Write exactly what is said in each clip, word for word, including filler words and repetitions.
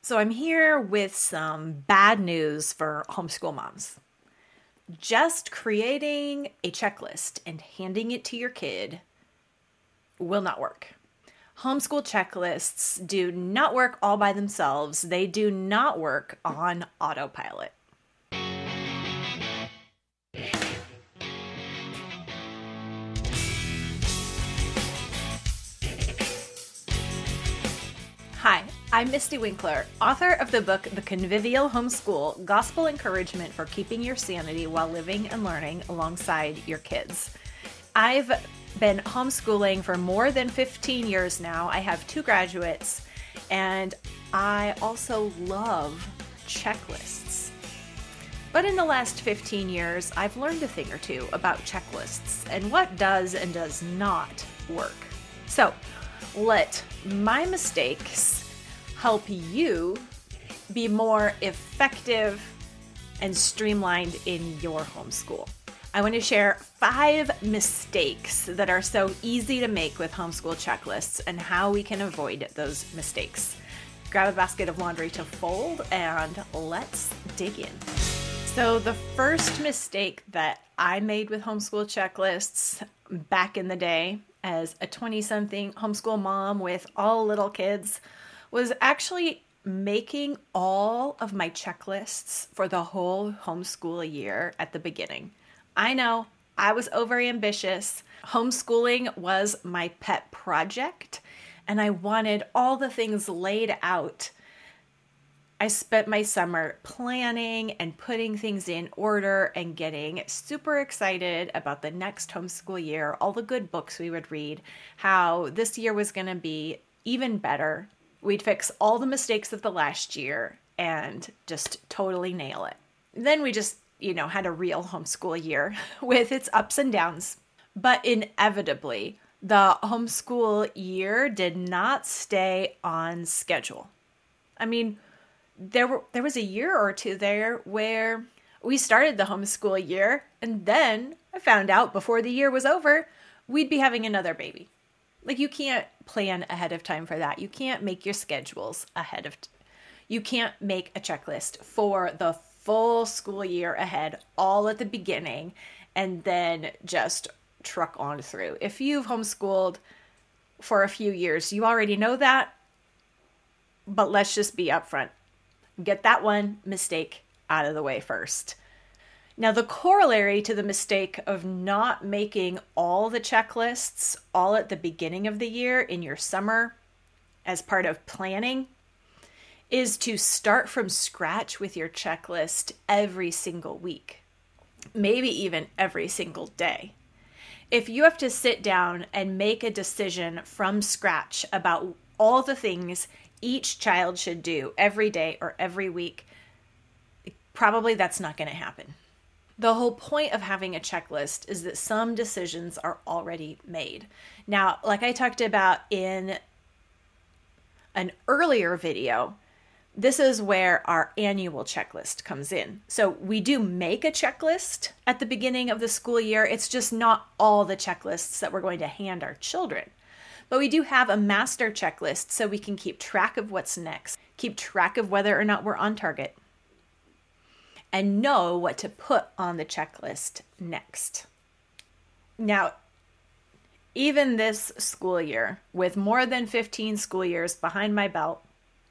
So I'm here with some bad news for homeschool moms. Just creating a checklist and handing it to your kid will not work. Homeschool checklists do not work all by themselves. They do not work on autopilot. Hi, I'm Misty Winkler, author of the book The Convivial Homeschool, Gospel Encouragement for Keeping Your Sanity While Living and Learning Alongside Your Kids. I've been homeschooling for more than fifteen years now. I have two graduates, and I also love checklists. But in the last fifteen years, I've learned a thing or two about checklists and what does and does not work. So let my mistakes help you be more effective and streamlined in your homeschool. I want to share five mistakes that are so easy to make with homeschool checklists and how we can avoid those mistakes. Grab a basket of laundry to fold and let's dig in. So the first mistake that I made with homeschool checklists back in the day as a twenty-something homeschool mom with all little kids was actually making all of my checklists for the whole homeschool year at the beginning. I know, I was overambitious. Homeschooling was my pet project, and I wanted all the things laid out. I spent my summer planning and putting things in order and getting super excited about the next homeschool year, all the good books we would read, how this year was going to be even better. We'd fix all the mistakes of the last year and just totally nail it. Then we just, you know, had a real homeschool year with its ups and downs. But inevitably, the homeschool year did not stay on schedule. I mean, There were there was a year or two there where we started the homeschool year, and then I found out before the year was over, we'd be having another baby. Like, you can't plan ahead of time for that. You can't make your schedules ahead of t- you can't make a checklist for the full school year ahead, all at the beginning, and then just truck on through. If you've homeschooled for a few years, you already know that, but let's just be upfront. Get that one mistake out of the way first. Now, the corollary to the mistake of not making all the checklists all at the beginning of the year in your summer as part of planning is to start from scratch with your checklist every single week, maybe even every single day. If you have to sit down and make a decision from scratch about all the things each child should do every day or every week, probably that's not going to happen. The whole point of having a checklist is that some decisions are already made. Now, like I talked about in an earlier video, this is where our annual checklist comes in. So we do make a checklist at the beginning of the school year. It's just not all the checklists that we're going to hand our children. But we do have a master checklist so we can keep track of what's next, keep track of whether or not we're on target, and know what to put on the checklist next. Now, even this school year, with more than fifteen school years behind my belt,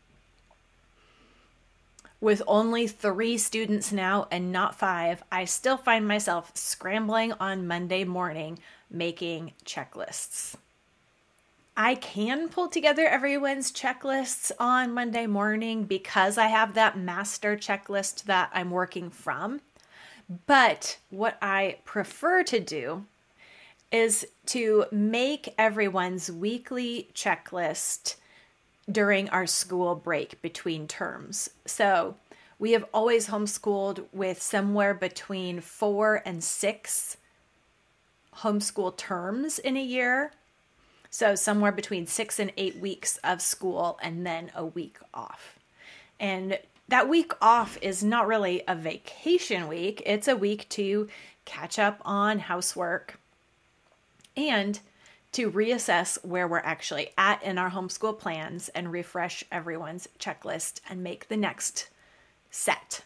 with only three students now and not five, I still find myself scrambling on Monday morning making checklists. I can pull together everyone's checklists on Monday morning because I have that master checklist that I'm working from. But what I prefer to do is to make everyone's weekly checklist during our school break between terms. So we have always homeschooled with somewhere between four and six homeschool terms in a year. So somewhere between six and eight weeks of school and then a week off. And that week off is not really a vacation week. It's a week to catch up on housework and to reassess where we're actually at in our homeschool plans and refresh everyone's checklist and make the next set.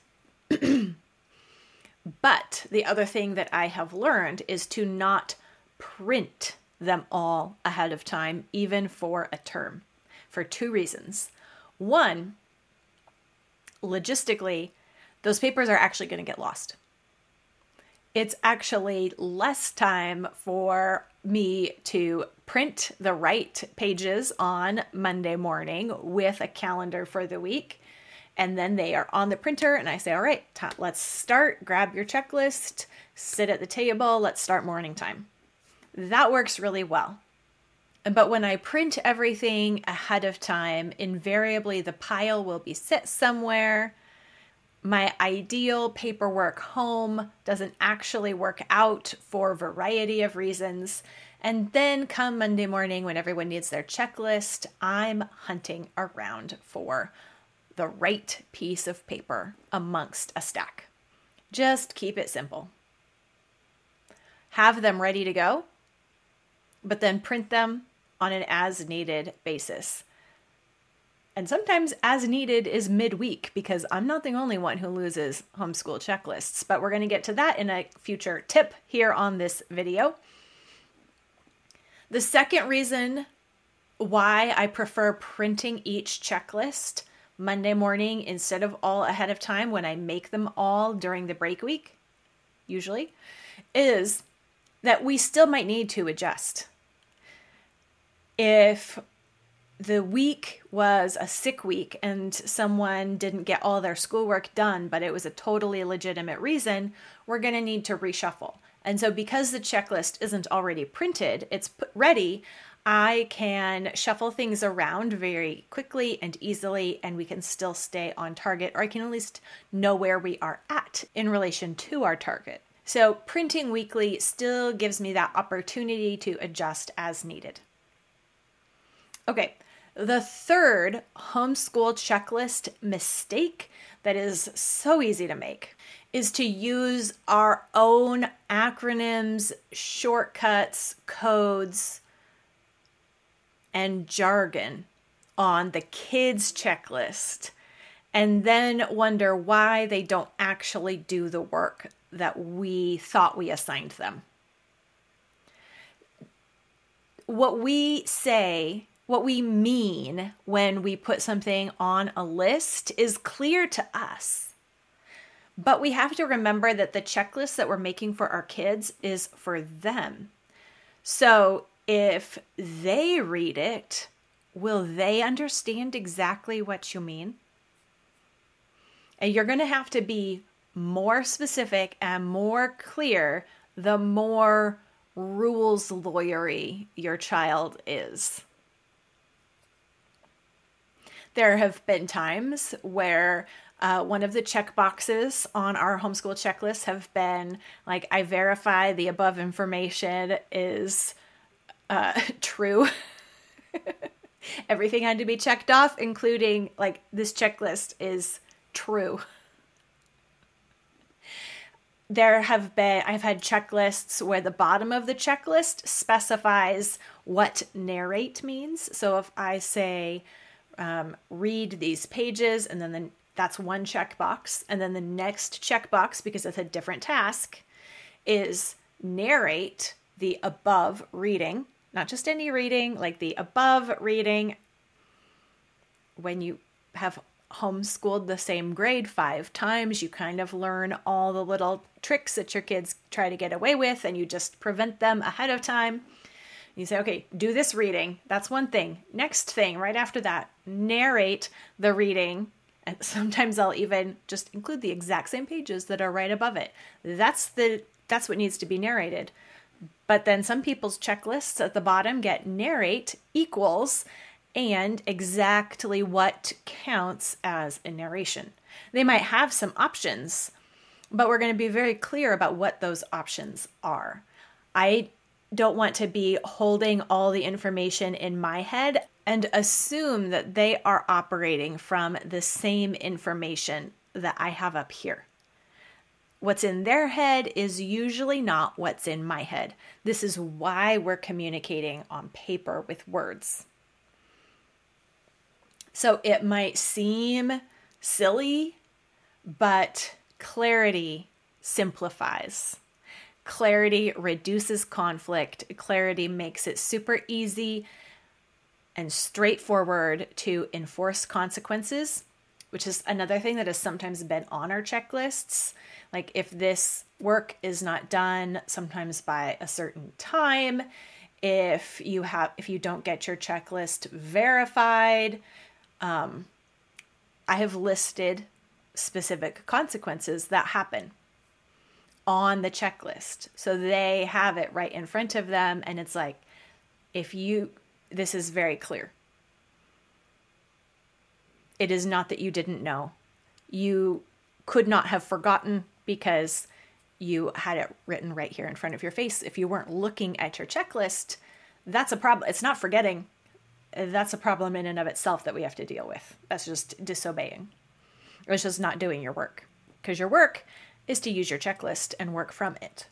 But the other thing that I have learned is to not print them all ahead of time, even for a term, for two reasons. One, logistically, those papers are actually going to get lost. It's actually less time for me to print the right pages on Monday morning with a calendar for the week. And then they are on the printer and I say, all right, t- let's start, grab your checklist, sit at the table, let's start morning time. That works really well. But when I print everything ahead of time, invariably the pile will be set somewhere. My ideal paperwork home doesn't actually work out for a variety of reasons. And then come Monday morning when everyone needs their checklist, I'm hunting around for the right piece of paper amongst a stack. Just keep it simple. Have them ready to go, but then print them on an as-needed basis. And sometimes as needed is midweek because I'm not the only one who loses homeschool checklists, but we're going to get to that in a future tip here on this video. The second reason why I prefer printing each checklist Monday morning instead of all ahead of time when I make them all during the break week, usually, is that we still might need to adjust. If the week was a sick week and someone didn't get all their schoolwork done, but it was a totally legitimate reason, we're going to need to reshuffle. And so because the checklist isn't already printed, it's ready, I can shuffle things around very quickly and easily, and we can still stay on target, or I can at least know where we are at in relation to our target. So printing weekly still gives me that opportunity to adjust as needed. Okay, the third homeschool checklist mistake that is so easy to make is to use our own acronyms, shortcuts, codes, and jargon on the kids' checklist, and then wonder why they don't actually do the work that we thought we assigned them. What we say, what we mean when we put something on a list is clear to us. But we have to remember that the checklist that we're making for our kids is for them. So if they read it, will they understand exactly what you mean? And you're going to have to be more specific and more clear the more rules lawyery your child is. There have been times where uh, one of the check boxes on our homeschool checklist have been like, I verify the above information is uh, true. Everything had to be checked off, including like this checklist is true. There have been, I've had checklists where the bottom of the checklist specifies what narrate means. So if I say, um, read these pages, and then the, that's one checkbox. And then the next checkbox, because it's a different task, is narrate the above reading. Not just any reading, like the above reading. When you have homeschooled the same grade five times, you kind of learn all the little tricks that your kids try to get away with, and you just prevent them ahead of time. You say, okay, do this reading. That's one thing. Next thing, right after that, narrate the reading. And sometimes I'll even just include the exact same pages that are right above it. That's the that's what needs to be narrated. But then some people's checklists at the bottom get narrate equals and exactly what counts as a narration. They might have some options, but we're going to be very clear about what those options are. I don't want to be holding all the information in my head and assume that they are operating from the same information that I have up here. what's in their head is usually not what's in my head. This is why we're communicating on paper with words. So it might seem silly, but clarity simplifies. Clarity reduces conflict. Clarity makes it super easy and straightforward to enforce consequences, which is another thing that has sometimes been on our checklists. Like if this work is not done sometimes by a certain time, if you have, if you don't get your checklist verified, um, I have listed specific consequences that happen on the checklist. So they have it right in front of them. And it's like, if you, this is very clear. It is not that you didn't know. You could not have forgotten because you had it written right here in front of your face. If you weren't looking at your checklist, that's a problem. It's not forgetting. That's a problem in and of itself that we have to deal with. That's just disobeying. It's just not doing your work, because your work is to use your checklist and work from it.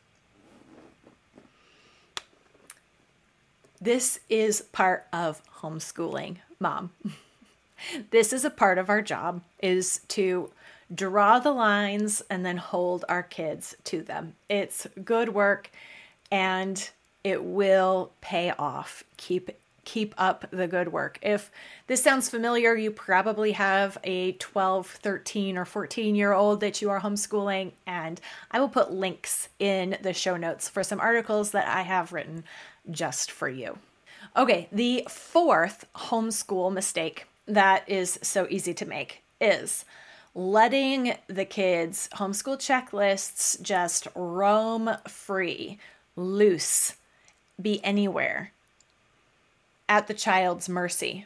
This is part of homeschooling, Mom. This is a part of our job, is to draw the lines and then hold our kids to them. It's good work and it will pay off. Keep keep up the good work. If this sounds familiar, you probably have a twelve, thirteen, or fourteen year old that you are homeschooling, and I will put links in the show notes for some articles that I have written just for you. Okay, the fourth homeschool mistake that is so easy to make is letting the kids' homeschool checklists just roam free, loose, be anywhere, at the child's mercy.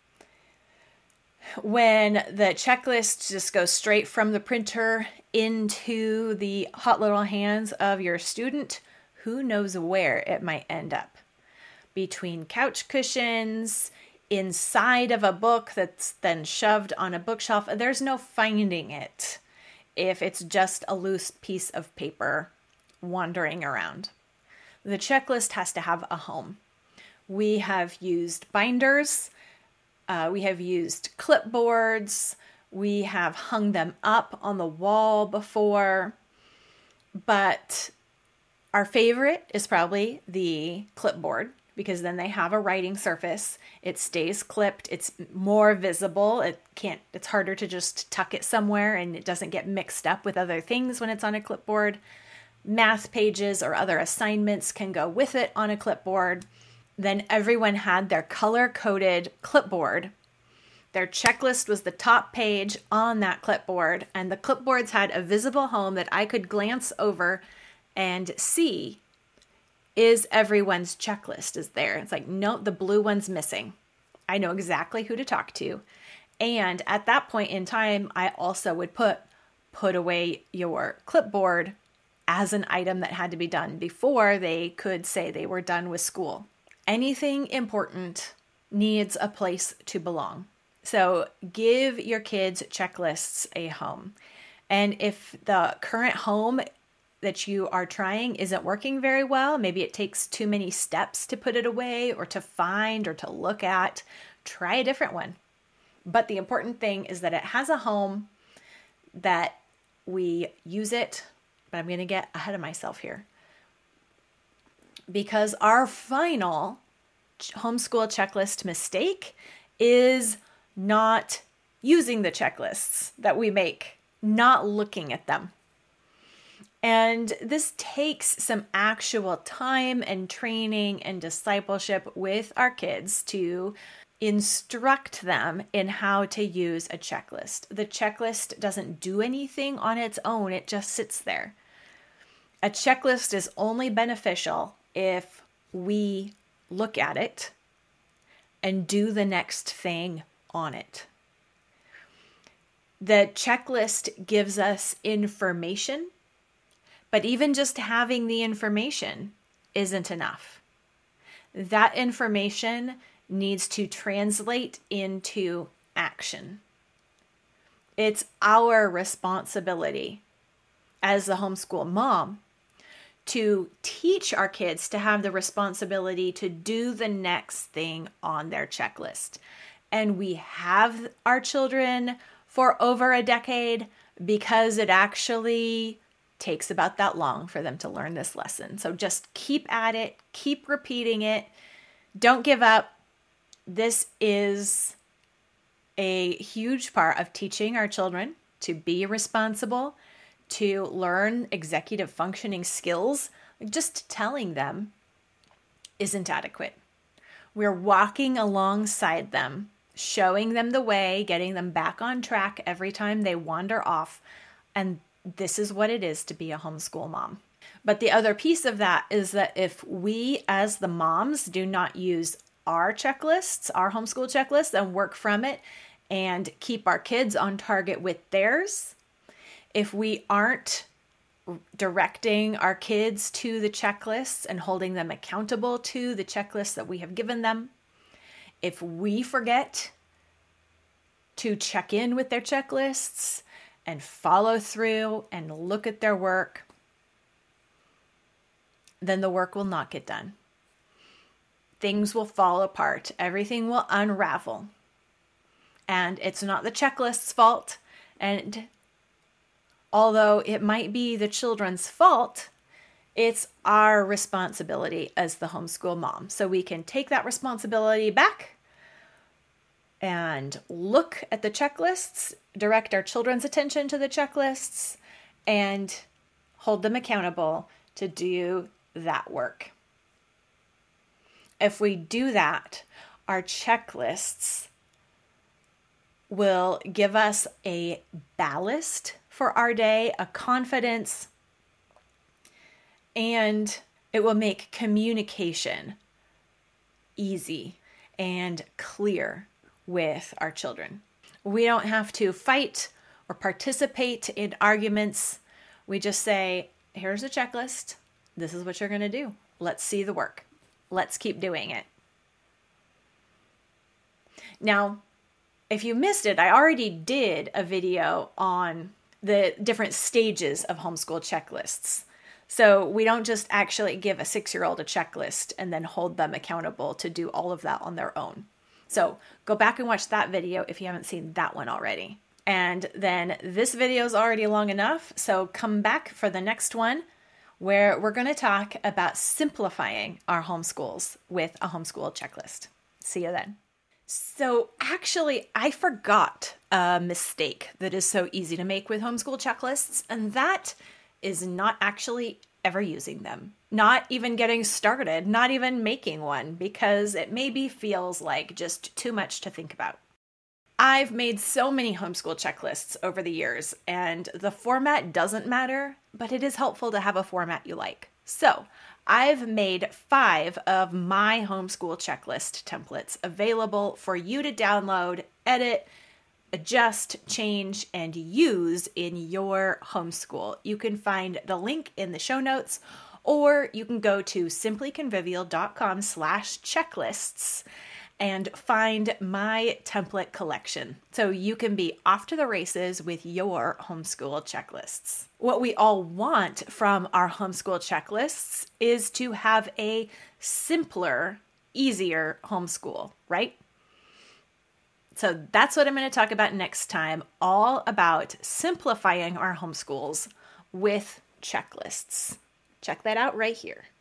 When the checklist just goes straight from the printer into the hot little hands of your student, who knows where it might end up? Between couch cushions, inside of a book that's then shoved on a bookshelf. There's no finding it if it's just a loose piece of paper wandering around. The checklist has to have a home. We have used binders, uh, we have used clipboards, we have hung them up on the wall before, but our favorite is probably the clipboard, because then they have a writing surface. It stays clipped. It's more visible. It can't, it's harder to just tuck it somewhere, and it doesn't get mixed up with other things when it's on a clipboard. Math pages or other assignments can go with it on a clipboard. Then everyone had their color-coded clipboard. Their checklist was the top page on that clipboard, and the clipboards had a visible home that I could glance over and see. Is everyone's checklist is there? It's like, no, the blue one's missing. I know exactly who to talk to. And at that point in time, I also would put, put away your clipboard as an item that had to be done before they could say they were done with school. Anything important needs a place to belong. So give your kids' checklists a home. And if the current home that you are trying isn't working very well, maybe it takes too many steps to put it away or to find or to look at, try a different one. But the important thing is that it has a home, that we use it. But I'm going to get ahead of myself here, because our final homeschool checklist mistake is not using the checklists that we make, not looking at them. And this takes some actual time and training and discipleship with our kids to instruct them in how to use a checklist. The checklist doesn't do anything on its own. It just sits there. A checklist is only beneficial if we look at it and do the next thing on it. The checklist gives us information, but even just having the information isn't enough. That information needs to translate into action. It's our responsibility as the homeschool mom to teach our kids to have the responsibility to do the next thing on their checklist. And we have our children for over a decade because it actually takes about that long for them to learn this lesson. So just keep at it, keep repeating it. Don't give up. This is a huge part of teaching our children to be responsible, to learn executive functioning skills. Just telling them isn't adequate. We're walking alongside them, showing them the way, getting them back on track every time they wander off. And this is what it is to be a homeschool mom. But the other piece of that is that if we as the moms do not use our checklists, our homeschool checklists, and work from it and keep our kids on target with theirs, if we aren't directing our kids to the checklists and holding them accountable to the checklists that we have given them, if we forget to check in with their checklists and follow through and look at their work, then the work will not get done. Things will fall apart. Everything will unravel. And it's not the checklist's fault. And although it might be the children's fault, it's our responsibility as the homeschool mom. So we can take that responsibility back and look at the checklists, direct our children's attention to the checklists, and hold them accountable to do that work. If we do that, our checklists will give us a ballast for our day, a confidence, and it will make communication easy and clear with our children. We don't have to fight or participate in arguments. We just say, here's a checklist. This is what you're going to do. Let's see the work. Let's keep doing it. Now, if you missed it, I already did a video on the different stages of homeschool checklists. So we don't just actually give a six-year-old a checklist and then hold them accountable to do all of that on their own. So go back and watch that video if you haven't seen that one already. And then this video is already long enough, so come back for the next one where we're going to talk about simplifying our homeschools with a homeschool checklist. See you then. So actually, I forgot a mistake that is so easy to make with homeschool checklists, and that is not actually ever using them. Not even getting started, not even making one, because it maybe feels like just too much to think about. I've made so many homeschool checklists over the years, and the format doesn't matter, but it is helpful to have a format you like. So I've made five of my homeschool checklist templates available for you to download, edit, adjust, change, and use in your homeschool. You can find the link in the show notes, or you can go to simplyconvivial.com slash checklists and find my template collection so you can be off to the races with your homeschool checklists. What we all want from our homeschool checklists is to have a simpler, easier homeschool, right? So that's what I'm going to talk about next time, all about simplifying our homeschools with checklists. Check that out right here.